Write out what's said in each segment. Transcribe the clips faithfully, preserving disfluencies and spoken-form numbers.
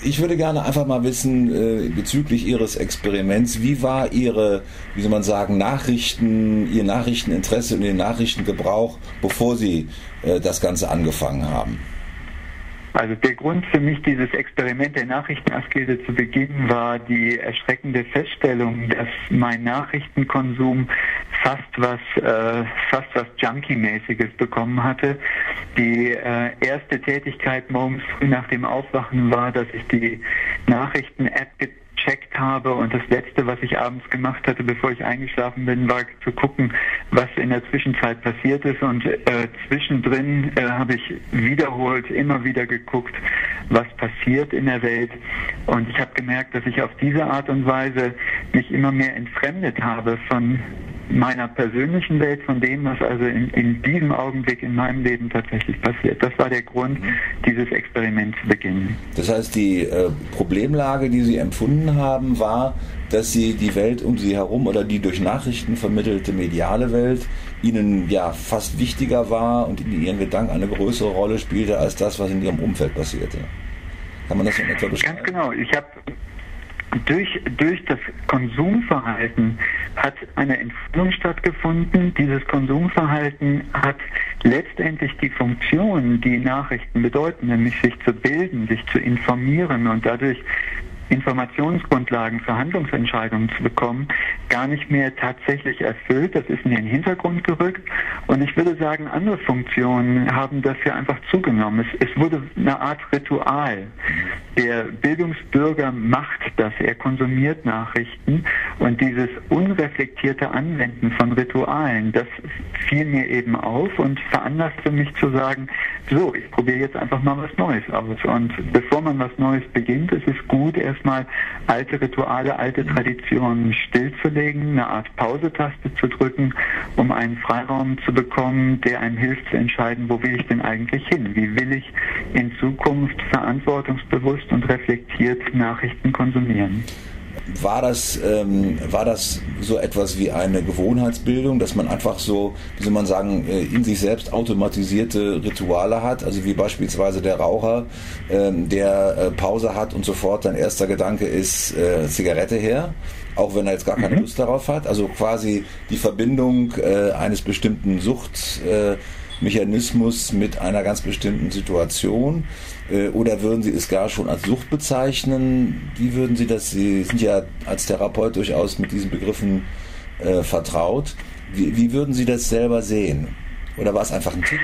ich würde gerne einfach mal wissen, äh, bezüglich Ihres Experiments, wie war Ihre, wie soll man sagen, Nachrichten, Ihr Nachrichteninteresse und Ihr Nachrichtengebrauch, bevor Sie äh, das Ganze angefangen haben? Also der Grund für mich, dieses Experiment der Nachrichtenaskese zu beginnen, war die erschreckende Feststellung, dass mein Nachrichtenkonsum fast was äh, fast was Junkie-mäßiges bekommen hatte. Die äh, erste Tätigkeit morgens früh nach dem Aufwachen war, dass ich die Nachrichten-App gecheckt habe, und das Letzte, was ich abends gemacht hatte, bevor ich eingeschlafen bin, war zu gucken, was in der Zwischenzeit passiert ist, und äh, zwischendrin äh, habe ich wiederholt immer wieder geguckt, was passiert in der Welt, und ich habe gemerkt, dass ich auf diese Art und Weise mich immer mehr entfremdet habe von meiner persönlichen Welt, von dem, was also in, in diesem Augenblick in meinem Leben tatsächlich passiert. Das war der Grund, dieses Experiment zu beginnen. Das heißt, die äh, Problemlage, die Sie empfunden haben, war, dass Sie die Welt um Sie herum oder die durch Nachrichten vermittelte mediale Welt Ihnen ja fast wichtiger war und in Ihren Gedanken eine größere Rolle spielte als das, was in Ihrem Umfeld passierte. Kann man das in etwa beschreiben? Ganz genau. Ich habe Durch, durch das Konsumverhalten hat eine Entwicklung stattgefunden. Dieses Konsumverhalten hat letztendlich die Funktion, die Nachrichten bedeuten, nämlich sich zu bilden, sich zu informieren und dadurch Informationsgrundlagen für Handlungsentscheidungen zu bekommen, gar nicht mehr tatsächlich erfüllt. Das ist in den Hintergrund gerückt. Und ich würde sagen, andere Funktionen haben dafür einfach zugenommen. Es, es wurde eine Art Ritual. Der Bildungsbürger macht das, er konsumiert Nachrichten, und dieses unreflektierte Anwenden von Ritualen, das fiel mir eben auf und veranlasste mich zu sagen, so, ich probiere jetzt einfach mal was Neues aus. Und bevor man was Neues beginnt, ist es gut, erstmal alte Rituale, alte Traditionen stillzulegen, eine Art Pause-Taste zu drücken, um einen Freiraum zu bekommen, der einem hilft zu entscheiden, wo will ich denn eigentlich hin? Wie will ich in Zukunft verantwortungsbewusst und reflektiert Nachrichten konsumieren? War das, ähm, war das so etwas wie eine Gewohnheitsbildung, dass man einfach so, wie soll man sagen, in sich selbst automatisierte Rituale hat, also wie beispielsweise der Raucher, ähm, der äh, Pause hat und sofort sein erster Gedanke ist, äh, Zigarette her, auch wenn er jetzt gar keine Lust darauf hat, also quasi die Verbindung äh, eines bestimmten Suchtmechanismus äh, mit einer ganz bestimmten Situation. Oder würden Sie es gar schon als Sucht bezeichnen? Wie würden Sie das, Sie sind ja als Therapeut durchaus mit diesen Begriffen äh, vertraut. Wie, wie würden Sie das selber sehen? Oder war es einfach ein Tick?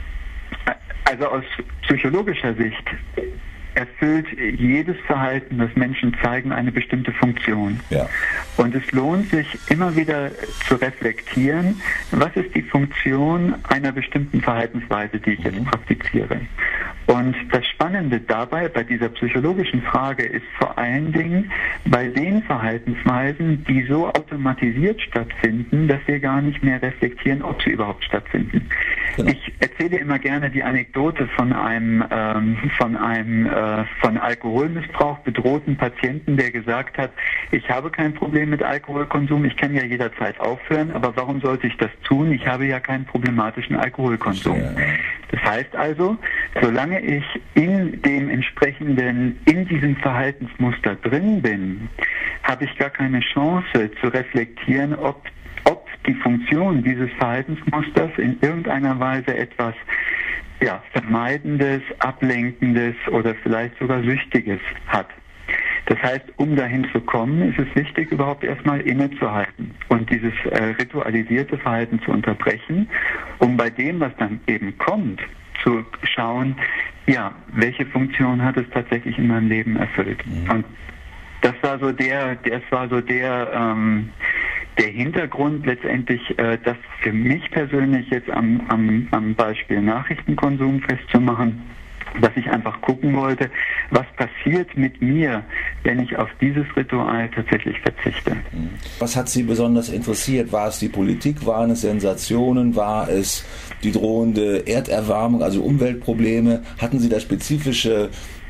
Also aus psychologischer Sicht erfüllt jedes Verhalten, das Menschen zeigen, eine bestimmte Funktion. Ja. Und es lohnt sich immer wieder zu reflektieren, was ist die Funktion einer bestimmten Verhaltensweise, die ich jetzt mhm. praktiziere. Und das Spannende dabei, bei dieser psychologischen Frage, ist vor allen Dingen bei den Verhaltensweisen, die so automatisiert stattfinden, dass wir gar nicht mehr reflektieren, ob sie überhaupt stattfinden. Genau. Ich erzähle immer gerne die Anekdote von einem ähm, von einem äh, von Alkoholmissbrauch bedrohten Patienten, der gesagt hat, ich habe kein Problem mit Alkoholkonsum, ich kann ja jederzeit aufhören, aber warum sollte ich das tun? Ich habe ja keinen problematischen Alkoholkonsum. Ja. Das heißt also, solange ich in dem entsprechenden, in diesem Verhaltensmuster drin bin, habe ich gar keine Chance zu reflektieren, ob, ob die Funktion dieses Verhaltensmusters in irgendeiner Weise etwas ja, Vermeidendes, Ablenkendes oder vielleicht sogar Süchtiges hat. Das heißt, um dahin zu kommen, ist es wichtig, überhaupt erstmal innezuhalten und dieses äh, ritualisierte Verhalten zu unterbrechen, um bei dem, was dann eben kommt, zu schauen, ja, welche Funktion hat es tatsächlich in meinem Leben erfüllt. Mhm. Und das war so der, das war so der, ähm, der Hintergrund letztendlich, äh, das für mich persönlich jetzt am, am, am Beispiel Nachrichtenkonsum festzumachen, dass ich einfach gucken wollte, was passiert mit mir, wenn ich auf dieses Ritual tatsächlich verzichte. Was hat Sie besonders interessiert? War es die Politik? Waren es Sensationen? War es die drohende Erderwärmung, also Umweltprobleme? Hatten Sie da spezifische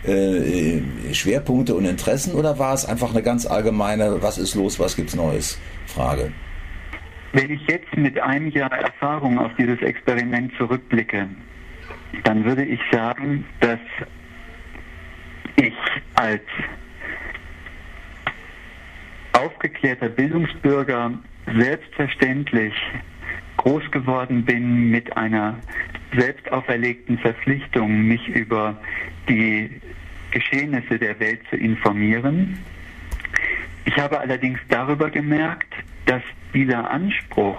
äh, Schwerpunkte und Interessen, oder war es einfach eine ganz allgemeine, was ist los, was gibt's Neues Frage? Wenn ich jetzt mit einem Jahr Erfahrung auf dieses Experiment zurückblicke, dann würde ich sagen, dass ich als aufgeklärter Bildungsbürger selbstverständlich groß geworden bin mit einer selbst auferlegten Verpflichtung, mich über die Geschehnisse der Welt zu informieren. Ich habe allerdings darüber gemerkt, dass dieser Anspruch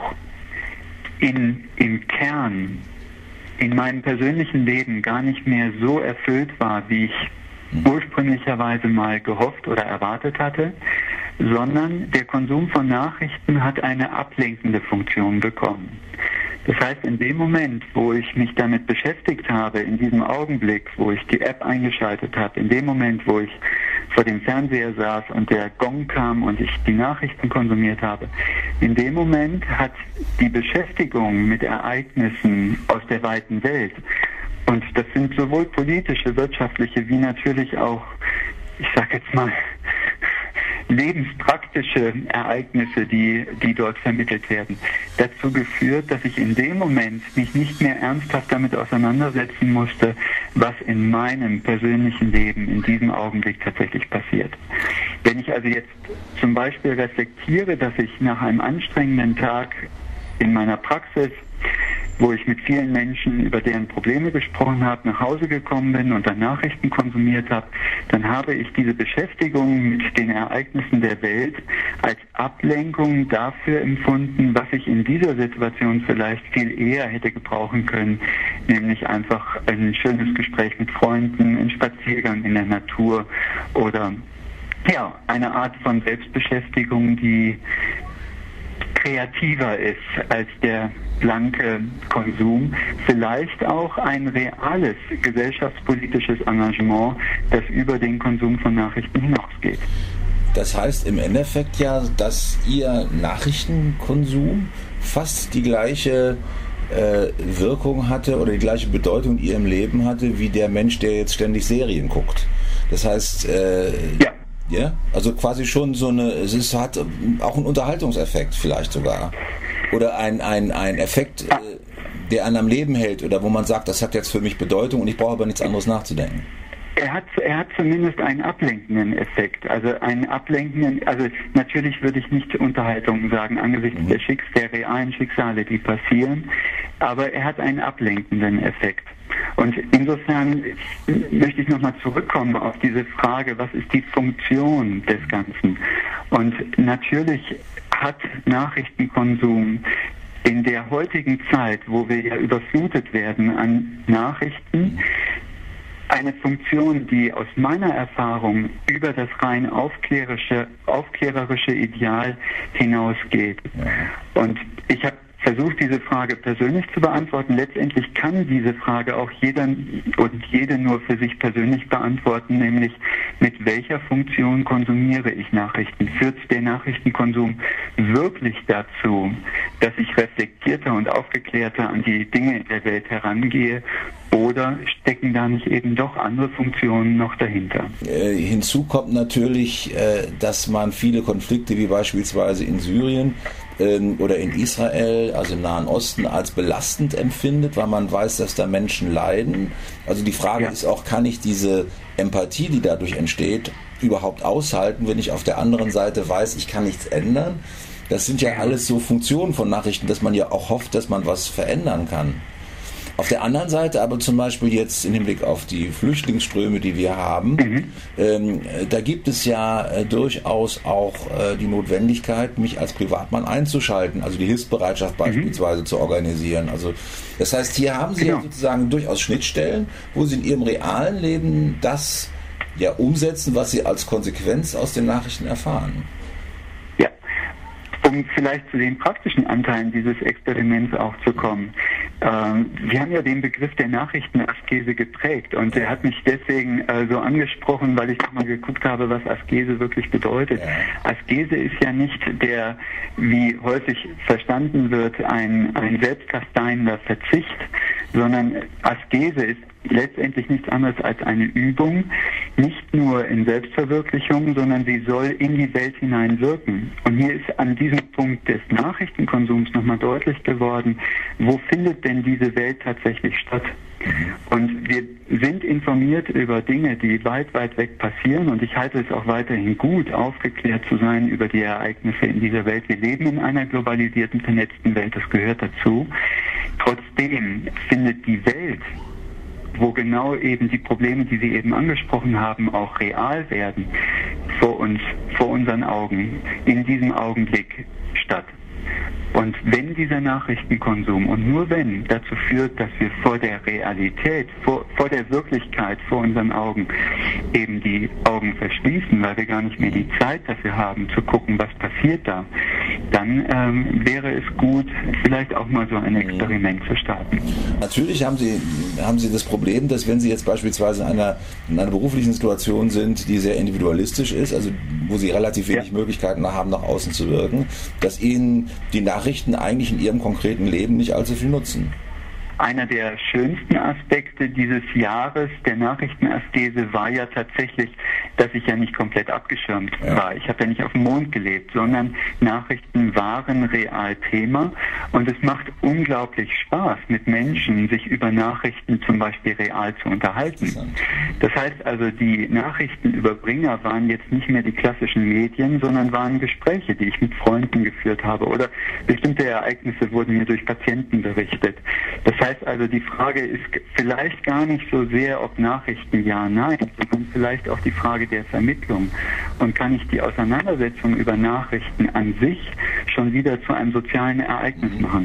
in, im Kern in meinem persönlichen Leben gar nicht mehr so erfüllt war, wie ich ursprünglicherweise mal gehofft oder erwartet hatte, sondern der Konsum von Nachrichten hat eine ablenkende Funktion bekommen. Das heißt, in dem Moment, wo ich mich damit beschäftigt habe, in diesem Augenblick, wo ich die App eingeschaltet habe, in dem Moment, wo ich vor dem Fernseher saß und der Gong kam und ich die Nachrichten konsumiert habe, in dem Moment hat die Beschäftigung mit Ereignissen aus der weiten Welt, und das sind sowohl politische, wirtschaftliche, wie natürlich auch, ich sage jetzt mal, lebenspraktische Ereignisse, die, die dort vermittelt werden, dazu geführt, dass ich in dem Moment mich nicht mehr ernsthaft damit auseinandersetzen musste, was in meinem persönlichen Leben in diesem Augenblick tatsächlich passiert. Wenn ich also jetzt zum Beispiel reflektiere, dass ich nach einem anstrengenden Tag in meiner Praxis, wo ich mit vielen Menschen über deren Probleme gesprochen habe, nach Hause gekommen bin und dann Nachrichten konsumiert habe, dann habe ich diese Beschäftigung mit den Ereignissen der Welt als Ablenkung dafür empfunden, was ich in dieser Situation vielleicht viel eher hätte gebrauchen können, nämlich einfach ein schönes Gespräch mit Freunden, ein Spaziergang in der Natur oder ja, eine Art von Selbstbeschäftigung, die kreativer ist als der blanke Konsum, vielleicht auch ein reales gesellschaftspolitisches Engagement, das über den Konsum von Nachrichten hinausgeht. Das heißt im Endeffekt ja, dass Ihr Nachrichtenkonsum fast die gleiche äh, Wirkung hatte oder die gleiche Bedeutung in Ihrem Leben hatte, wie der Mensch, der jetzt ständig Serien guckt. Das heißt, äh, ja. Ja, also quasi schon so eine, es ist, hat auch einen Unterhaltungseffekt vielleicht sogar. Oder ein, ein, ein Effekt, äh, der einen am Leben hält oder wo man sagt, das hat jetzt für mich Bedeutung und ich brauche aber nichts anderes nachzudenken. Er hat, er hat zumindest einen ablenkenden Effekt. Also einen ablenkenden, also natürlich würde ich nicht Unterhaltung sagen angesichts mhm. der, Schicks, der realen Schicksale, die passieren, aber er hat einen ablenkenden Effekt. Und insofern möchte ich nochmal zurückkommen auf diese Frage, was ist die Funktion des Ganzen? Und natürlich hat Nachrichtenkonsum in der heutigen Zeit, wo wir ja überflutet werden an Nachrichten, eine Funktion, die aus meiner Erfahrung über das rein aufklärerische, aufklärerische Ideal hinausgeht. Und ich habe versucht, diese Frage persönlich zu beantworten. Letztendlich kann diese Frage auch jeder und jede nur für sich persönlich beantworten, nämlich mit welcher Funktion konsumiere ich Nachrichten? Führt der Nachrichtenkonsum wirklich dazu, dass ich reflektierter und aufgeklärter an die Dinge in der Welt herangehe? Oder stecken da nicht eben doch andere Funktionen noch dahinter? Äh, hinzu kommt natürlich, äh, dass man viele Konflikte, wie beispielsweise in Syrien ähm, oder in Israel, also im Nahen Osten, als belastend empfindet, weil man weiß, dass da Menschen leiden. Also die Frage ja. ist auch, kann ich diese Empathie, die dadurch entsteht, überhaupt aushalten, wenn ich auf der anderen Seite weiß, ich kann nichts ändern? Das sind ja alles so Funktionen von Nachrichten, dass man ja auch hofft, dass man was verändern kann. Auf der anderen Seite aber zum Beispiel jetzt im Hinblick auf die Flüchtlingsströme, die wir haben, mhm. ähm, da gibt es ja äh, durchaus auch äh, die Notwendigkeit, mich als Privatmann einzuschalten, also die Hilfsbereitschaft mhm. beispielsweise zu organisieren. Also das heißt, hier haben Sie genau. ja sozusagen durchaus Schnittstellen, wo Sie in Ihrem realen Leben das ja umsetzen, was Sie als Konsequenz aus den Nachrichten erfahren. Ja, um vielleicht zu den praktischen Anteilen dieses Experiments auch zu kommen. Ähm, wir haben ja den Begriff der Nachrichtenaskese geprägt und der hat mich deswegen äh, so angesprochen, weil ich nochmal geguckt habe, was Askese wirklich bedeutet. Ja. Askese ist ja nicht der, wie häufig verstanden wird, ein, ein selbstkasteiender Verzicht, sondern Askese ist letztendlich nichts anderes als eine Übung, nicht nur in Selbstverwirklichung, sondern sie soll in die Welt hinein wirken. Und hier ist an diesem Punkt des Nachrichtenkonsums nochmal deutlich geworden, wo findet denn diese Welt tatsächlich statt? Und wir sind informiert über Dinge, die weit, weit weg passieren, und ich halte es auch weiterhin gut, aufgeklärt zu sein über die Ereignisse in dieser Welt. Wir leben in einer globalisierten, vernetzten Welt, das gehört dazu. Trotzdem findet die Welt, wo genau eben die Probleme, die Sie eben angesprochen haben, auch real werden, vor uns, vor unseren Augen, in diesem Augenblick statt. Und wenn dieser Nachrichtenkonsum, und nur wenn, dazu führt, dass wir vor der Realität, vor, vor der Wirklichkeit, vor unseren Augen eben die Augen verschließen, weil wir gar nicht mehr die Zeit dafür haben, zu gucken, was passiert da, dann ähm, wäre es gut, vielleicht auch mal so ein Experiment zu starten. Natürlich haben Sie, haben Sie das Problem, dass wenn Sie jetzt beispielsweise in einer, in einer beruflichen Situation sind, die sehr individualistisch ist, also wo Sie relativ wenig ja. Möglichkeiten haben, nach außen zu wirken, dass Ihnen die Nachrichten eigentlich in Ihrem konkreten Leben nicht allzu viel nutzen. Einer der schönsten Aspekte dieses Jahres der Nachrichtenaskese war ja tatsächlich, dass ich ja nicht komplett abgeschirmt ja. war. Ich habe ja nicht auf dem Mond gelebt, sondern Nachrichten waren real Thema, und es macht unglaublich Spaß, mit Menschen sich über Nachrichten zum Beispiel real zu unterhalten. Das heißt also, die Nachrichtenüberbringer waren jetzt nicht mehr die klassischen Medien, sondern waren Gespräche, die ich mit Freunden geführt habe, oder bestimmte Ereignisse wurden mir durch Patienten berichtet. Das heißt also, die Frage ist vielleicht gar nicht so sehr, ob Nachrichten ja, nein, sondern vielleicht auch die Frage der Vermittlung. Und kann ich die Auseinandersetzung über Nachrichten an sich schon wieder zu einem sozialen Ereignis machen?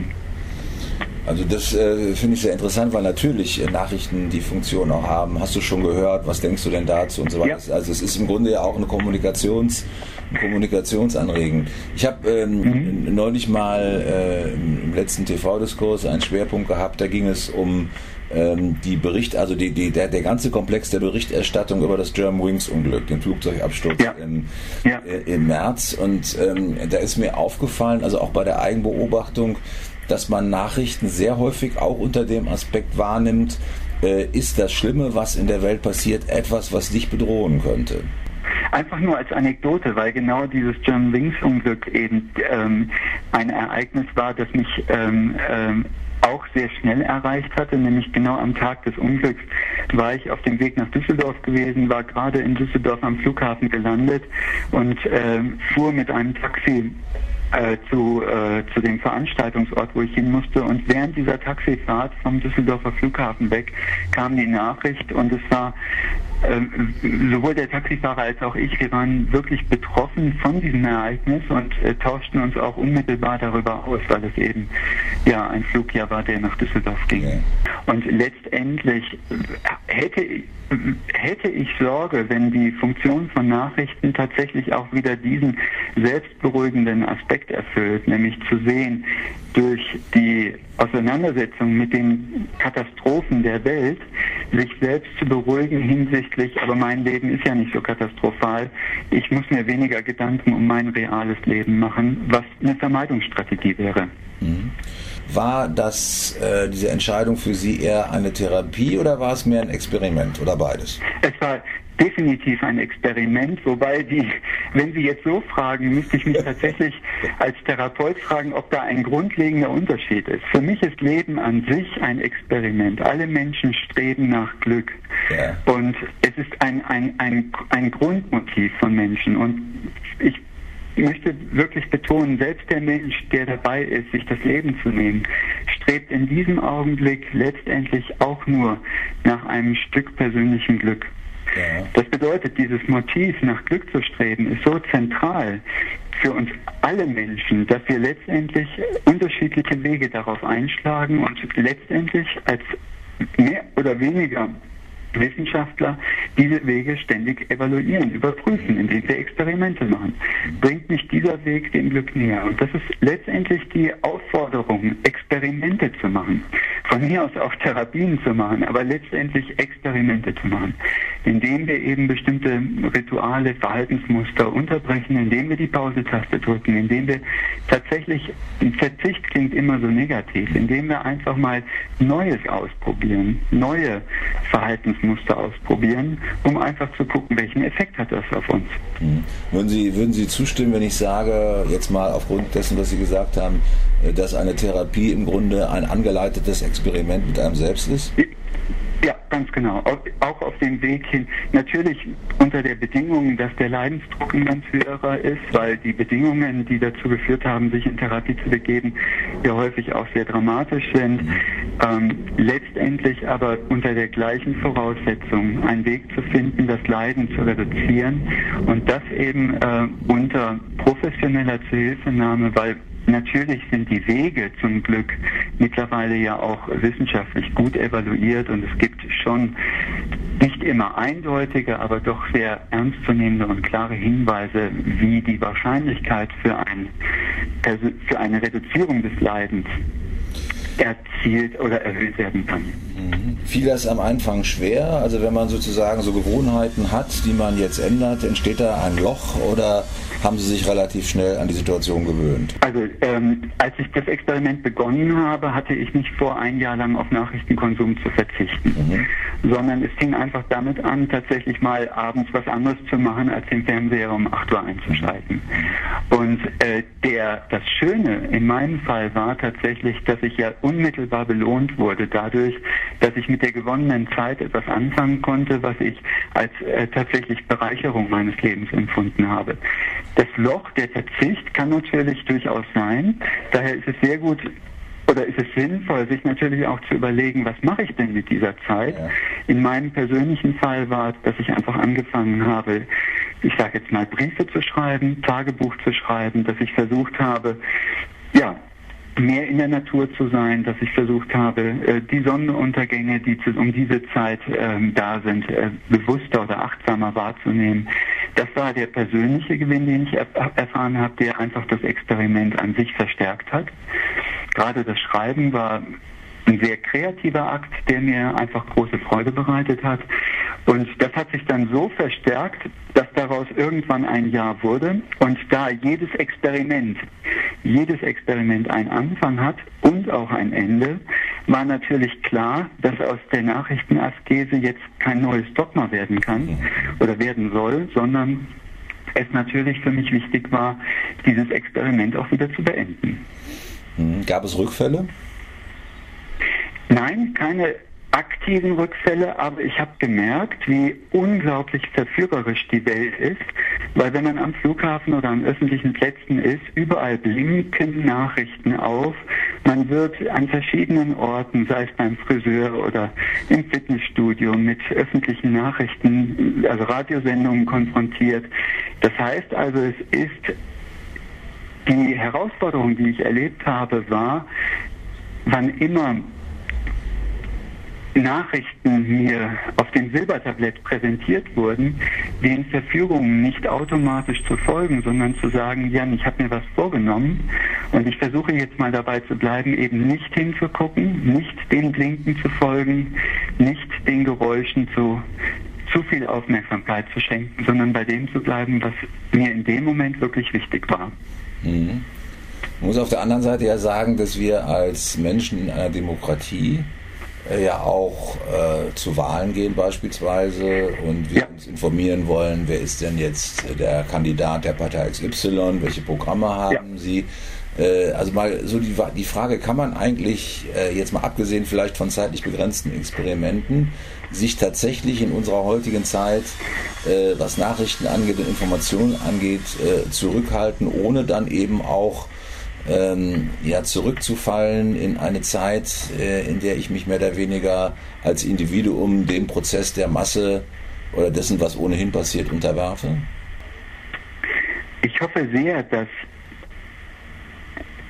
Also das äh, finde ich sehr interessant, weil natürlich äh, Nachrichten die Funktion auch haben. Hast du schon gehört? Was denkst du denn dazu und so weiter? Ja. Also es ist im Grunde ja auch eine Kommunikations, ein Kommunikationsanregen. Ich habe ähm, mhm. neulich mal äh, im letzten T V-Diskurs einen Schwerpunkt gehabt. Da ging es um ähm, die Bericht, also die, die, der, der ganze Komplex der Berichterstattung über das Germanwings-Unglück, den Flugzeugabsturz ja. Im, ja. Äh, im März. Und ähm, da ist mir aufgefallen, also auch bei der Eigenbeobachtung, dass man Nachrichten sehr häufig auch unter dem Aspekt wahrnimmt, äh, ist das Schlimme, was in der Welt passiert, etwas, was dich bedrohen könnte? Einfach nur als Anekdote, weil genau dieses Germanwings-Unglück eben ähm, ein Ereignis war, das mich ähm, ähm, auch sehr schnell erreicht hatte, nämlich genau am Tag des Unglücks war ich auf dem Weg nach Düsseldorf gewesen, war gerade in Düsseldorf am Flughafen gelandet und äh, fuhr mit einem Taxi Äh, zu, äh, zu dem Veranstaltungsort, wo ich hin musste, und während dieser Taxifahrt vom Düsseldorfer Flughafen weg kam die Nachricht, und es war äh, sowohl der Taxifahrer als auch ich, wir waren wirklich betroffen von diesem Ereignis und äh, tauschten uns auch unmittelbar darüber aus, weil es eben ja ein Flug ja war, der nach Düsseldorf ging. Okay. Und letztendlich hätte ich hätte ich Sorge, wenn die Funktion von Nachrichten tatsächlich auch wieder diesen selbstberuhigenden Aspekt erfüllt, nämlich zu sehen, durch die Auseinandersetzung mit den Katastrophen der Welt, sich selbst zu beruhigen hinsichtlich, aber mein Leben ist ja nicht so katastrophal, ich muss mir weniger Gedanken um mein reales Leben machen, was eine Vermeidungsstrategie wäre. Mhm. War das, äh, diese Entscheidung für Sie eher eine Therapie oder war es mehr ein Experiment oder beides? Es war definitiv ein Experiment, wobei die, wenn Sie jetzt so fragen, müsste ich mich tatsächlich als Therapeut fragen, ob da ein grundlegender Unterschied ist. Für mich ist Leben an sich ein Experiment. Alle Menschen streben nach Glück. Ja. Und es ist ein, ein, ein, ein Grundmotiv von Menschen. Und ich Ich möchte wirklich betonen, selbst der Mensch, der dabei ist, sich das Leben zu nehmen, strebt in diesem Augenblick letztendlich auch nur nach einem Stück persönlichen Glück. Ja. Das bedeutet, dieses Motiv nach Glück zu streben, ist so zentral für uns alle Menschen, dass wir letztendlich unterschiedliche Wege darauf einschlagen und letztendlich als mehr oder weniger Wissenschaftler diese Wege ständig evaluieren, überprüfen, indem sie Experimente machen. Bringt nicht dieser Weg dem Glück näher? Und das ist letztendlich die Aufforderung, Experimente zu machen. Von mir aus auch Therapien zu machen, aber letztendlich Experimente zu machen, indem wir eben bestimmte Rituale, Verhaltensmuster unterbrechen, indem wir die Pause-Taste drücken, indem wir tatsächlich, Verzicht klingt immer so negativ, indem wir einfach mal Neues ausprobieren, neue Verhaltensmuster ausprobieren, um einfach zu gucken, welchen Effekt hat das auf uns. Mhm. Würden Sie, würden Sie zustimmen, wenn ich sage, jetzt mal aufgrund dessen, was Sie gesagt haben, dass eine Therapie im Grunde ein angeleitetes Experiment mit einem selbst ist? Ja, ganz genau. Auch auf dem Weg hin. Natürlich unter der Bedingung, dass der Leidensdruck ein ganz höherer ist, weil die Bedingungen, die dazu geführt haben, sich in Therapie zu begeben, ja häufig auch sehr dramatisch sind. Ähm, letztendlich aber unter der gleichen Voraussetzung einen Weg zu finden, das Leiden zu reduzieren und das eben äh, unter professioneller Zuhilfenahme, weil natürlich sind die Wege zum Glück mittlerweile ja auch wissenschaftlich gut evaluiert und es gibt schon nicht immer eindeutige, aber doch sehr ernstzunehmende und klare Hinweise, wie die Wahrscheinlichkeit für, ein, für eine Reduzierung des Leidens erzielt oder erhöht werden kann. Mhm. Fiel das am Anfang schwer? Also wenn man sozusagen so Gewohnheiten hat, die man jetzt ändert, entsteht da ein Loch oder haben Sie sich relativ schnell an die Situation gewöhnt? Also ähm, als ich das Experiment begonnen habe, hatte ich nicht vor, ein Jahr lang auf Nachrichtenkonsum zu verzichten, mhm. sondern es fing einfach damit an, tatsächlich mal abends was anderes zu machen, als den Fernseher um acht Uhr einzuschalten. Und äh, der, das Schöne in meinem Fall war tatsächlich, dass ich ja unmittelbar belohnt wurde dadurch, dass ich mit der gewonnenen Zeit etwas anfangen konnte, was ich als äh, tatsächlich Bereicherung meines Lebens empfunden habe. Das Loch, der Verzicht kann natürlich durchaus sein. Daher ist es sehr gut oder ist es sinnvoll, sich natürlich auch zu überlegen, was mache ich denn mit dieser Zeit? Ja. In meinem persönlichen Fall war es, dass ich einfach angefangen habe, ich sage jetzt mal Briefe zu schreiben, Tagebuch zu schreiben, dass ich versucht habe, ja, mehr in der Natur zu sein, dass ich versucht habe, die Sonnenuntergänge, die um diese Zeit ähm, da sind, äh, bewusster oder achtsamer wahrzunehmen. Das war der persönliche Gewinn, den ich erf- erfahren habe, der einfach das Experiment an sich verstärkt hat. Gerade das Schreiben war ein sehr kreativer Akt, der mir einfach große Freude bereitet hat. Und das hat sich dann so verstärkt, dass daraus irgendwann ein Jahr wurde. Und da jedes Experiment, jedes Experiment einen Anfang hat und auch ein Ende, war natürlich klar, dass aus der Nachrichtenaskese jetzt kein neues Dogma werden kann oder werden soll, sondern es natürlich für mich wichtig war, dieses Experiment auch wieder zu beenden. Gab es Rückfälle? Nein, keine aktiven Rückfälle, aber ich habe gemerkt, wie unglaublich verführerisch die Welt ist, weil wenn man am Flughafen oder an öffentlichen Plätzen ist, überall blinken Nachrichten auf. Man wird an verschiedenen Orten, sei es beim Friseur oder im Fitnessstudio, mit öffentlichen Nachrichten, also Radiosendungen konfrontiert. Das heißt also, es ist die Herausforderung, die ich erlebt habe, war, wann immer Nachrichten mir auf dem Silbertablett präsentiert wurden, den Verführungen nicht automatisch zu folgen, sondern zu sagen, Jan, ich habe mir was vorgenommen und ich versuche jetzt mal dabei zu bleiben, eben nicht hinzugucken, nicht den Blinken zu folgen, nicht den Geräuschen zu zu viel Aufmerksamkeit zu schenken, sondern bei dem zu bleiben, was mir in dem Moment wirklich wichtig war. Mhm. Man muss auf der anderen Seite ja sagen, dass wir als Menschen in einer Demokratie ja auch äh, zu Wahlen gehen beispielsweise und wir ja. uns informieren wollen, wer ist denn jetzt der Kandidat der Partei X Y, welche Programme haben ja. sie. Äh, also mal so die, die Frage, kann man eigentlich, äh, jetzt mal abgesehen vielleicht von zeitlich begrenzten Experimenten, sich tatsächlich in unserer heutigen Zeit, äh, was Nachrichten angeht und Informationen angeht, äh, zurückhalten, ohne dann eben auch Ähm, ja, zurückzufallen in eine Zeit, äh, in der ich mich mehr oder weniger als Individuum dem Prozess der Masse oder dessen, was ohnehin passiert, unterwerfe? Ich hoffe sehr, dass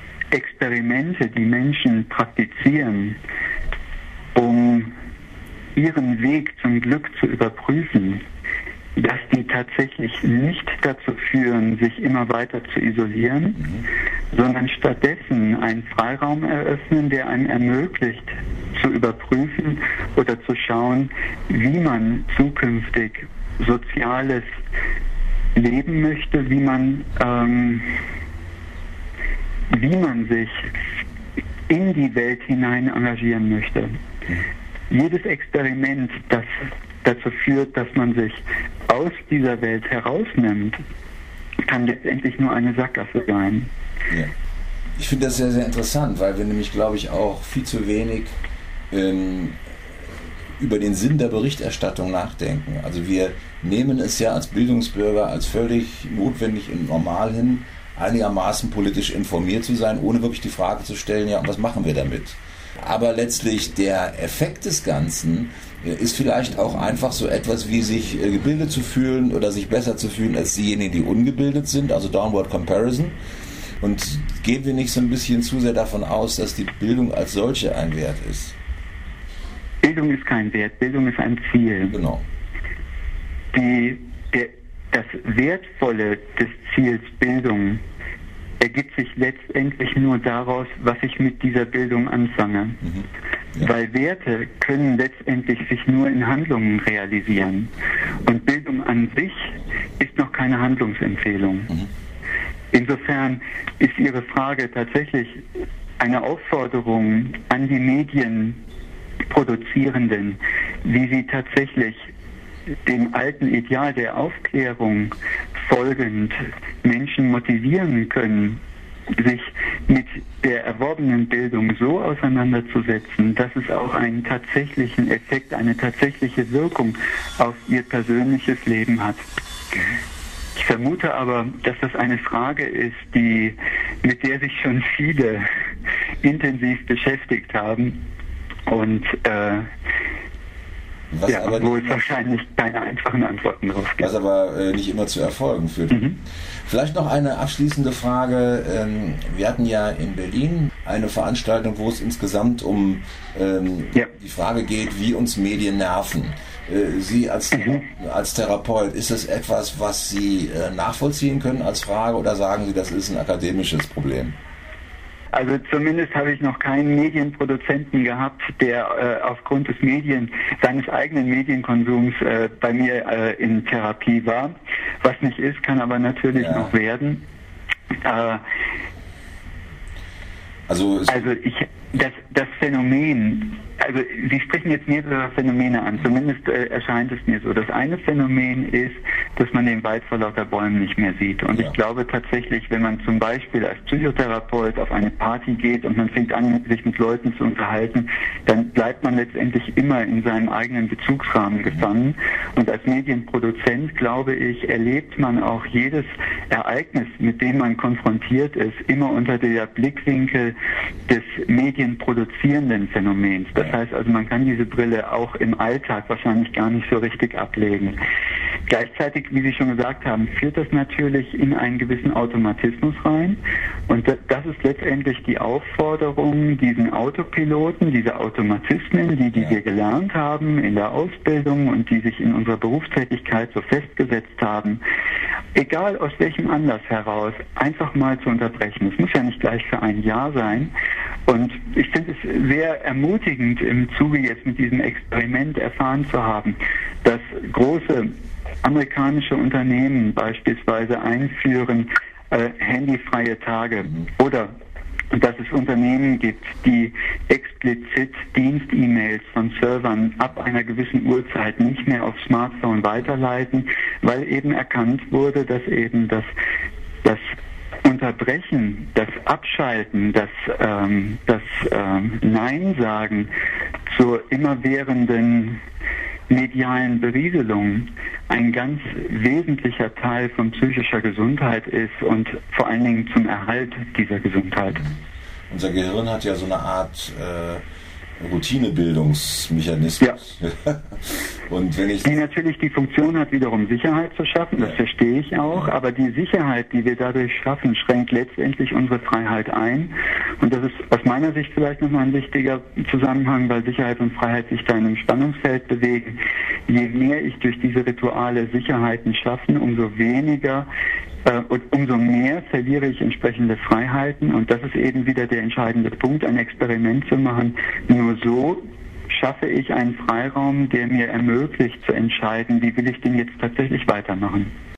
Experimente, die Menschen praktizieren, um ihren Weg zum Glück zu überprüfen, dass die tatsächlich nicht dazu führen, sich immer weiter zu isolieren, mhm. sondern stattdessen einen Freiraum eröffnen, der einem ermöglicht, zu überprüfen oder zu schauen, wie man zukünftig soziales leben möchte, wie man, ähm, wie man sich in die Welt hinein engagieren möchte. Mhm. Jedes Experiment, das dazu führt, dass man sich aus dieser Welt herausnimmt, kann letztendlich nur eine Sackgasse sein. Ja. Ich finde das sehr, sehr interessant, weil wir nämlich, glaube ich, auch viel zu wenig ähm, über den Sinn der Berichterstattung nachdenken. Also wir nehmen es ja als Bildungsbürger als völlig notwendig und normal hin, einigermaßen politisch informiert zu sein, ohne wirklich die Frage zu stellen, ja, und was machen wir damit? Aber letztlich der Effekt des Ganzen ist vielleicht auch einfach so etwas wie sich gebildet zu fühlen oder sich besser zu fühlen als diejenigen, die ungebildet sind, also Downward Comparison. Und gehen wir nicht so ein bisschen zu sehr davon aus, dass die Bildung als solche ein Wert ist? Bildung ist kein Wert, Bildung ist ein Ziel. Genau. Die, der, das Wertvolle des Ziels Bildung ergibt sich letztendlich nur daraus, was ich mit dieser Bildung anfange. Mhm. Ja. Weil Werte können letztendlich sich nur in Handlungen realisieren. Und Bildung an sich ist noch keine Handlungsempfehlung. Mhm. Insofern ist Ihre Frage tatsächlich eine Aufforderung an die Medienproduzierenden, wie sie tatsächlich dem alten Ideal der Aufklärung folgend Menschen motivieren können, sich mit der erworbenen Bildung so auseinanderzusetzen, dass es auch einen tatsächlichen Effekt, eine tatsächliche Wirkung auf ihr persönliches Leben hat. Ich vermute aber, dass das eine Frage ist, die, mit der sich schon viele intensiv beschäftigt haben und äh, Was ja, aber wo es wahrscheinlich keine einfachen Antworten drauf gibt. Was aber äh, nicht immer zu Erfolgen führt. Mhm. Vielleicht noch eine abschließende Frage. Ähm, wir hatten ja in Berlin eine Veranstaltung, wo es insgesamt um ähm, ja. die Frage geht, wie uns Medien nerven. Äh, Sie als, mhm. als Therapeut, ist das etwas, was Sie äh, nachvollziehen können als Frage, oder sagen Sie, das ist ein akademisches Problem? Also zumindest habe ich noch keinen Medienproduzenten gehabt, der äh, aufgrund des Medien, seines eigenen Medienkonsums äh, bei mir äh, in Therapie war. Was nicht ist, kann aber natürlich ja. noch werden. Äh, also, also ich, das, das Phänomen, also Sie sprechen jetzt mehrere Phänomene an, zumindest äh, erscheint es mir so. Das eine Phänomen ist, dass man den Wald vor lauter Bäumen nicht mehr sieht. Und ja. ich glaube tatsächlich, wenn man zum Beispiel als Psychotherapeut auf eine Party geht und man fängt an, sich mit Leuten zu unterhalten, dann bleibt man letztendlich immer in seinem eigenen Bezugsrahmen gefangen. Und als Medienproduzent, glaube ich, erlebt man auch jedes Ereignis, mit dem man konfrontiert ist, immer unter der Blickwinkel des medienproduzierenden Phänomens. Das heißt also, man kann diese Brille auch im Alltag wahrscheinlich gar nicht so richtig ablegen. Gleichzeitig, wie Sie schon gesagt haben, führt das natürlich in einen gewissen Automatismus rein. Und das ist letztendlich die Aufforderung, diesen Autopiloten, diese Automatismen, die, die wir gelernt haben in der Ausbildung und die sich in unserer Berufstätigkeit so festgesetzt haben, egal aus welchem Anlass heraus, einfach mal zu unterbrechen. Es muss ja nicht gleich für ein Jahr sein. Und ich finde es sehr ermutigend, im Zuge jetzt mit diesem Experiment erfahren zu haben, dass große amerikanische Unternehmen beispielsweise einführen äh, handyfreie Tage oder dass es Unternehmen gibt, die explizit Dienst-E-Mails von Servern ab einer gewissen Uhrzeit nicht mehr aufs Smartphone weiterleiten, weil eben erkannt wurde, dass eben das, das Unterbrechen, das Abschalten, das, ähm, das ähm, Nein sagen zur immerwährenden medialen Berieselung ein ganz wesentlicher Teil von psychischer Gesundheit ist und vor allen Dingen zum Erhalt dieser Gesundheit. Unser Gehirn hat ja so eine Art äh, Routinebildungsmechanismus. Ja. Und wenn ich die natürlich die Funktion hat, wiederum Sicherheit zu schaffen, das ja. verstehe ich auch, ja. aber die Sicherheit, die wir dadurch schaffen, schränkt letztendlich unsere Freiheit ein. Und das ist aus meiner Sicht vielleicht nochmal ein wichtiger Zusammenhang, weil Sicherheit und Freiheit sich da in einem Spannungsfeld bewegen. Je mehr ich durch diese Rituale Sicherheiten schaffen, umso weniger und umso mehr verliere ich entsprechende Freiheiten, und das ist eben wieder der entscheidende Punkt, ein Experiment zu machen. Nur so schaffe ich einen Freiraum, der mir ermöglicht zu entscheiden, wie will ich denn jetzt tatsächlich weitermachen.